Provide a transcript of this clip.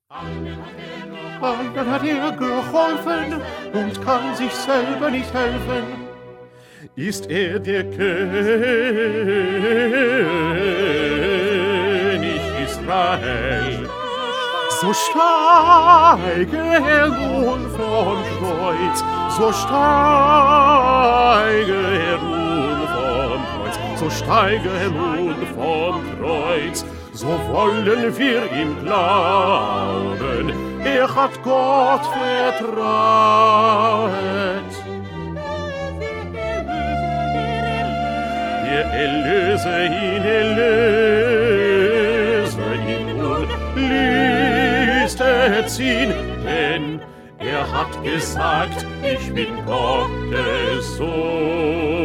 Allen hat er geholfen und kann sich selber nicht helfen. Ist er der König Israel? So steige er nun vom Kreuz, so steige er nun vom Kreuz, so steige er nun vom Kreuz, so wollen wir ihm glauben, er hat Gott vertraut. Der Erlöse ihn nun, ließ erziehen, denn er hat gesagt, ich bin Gottes Sohn.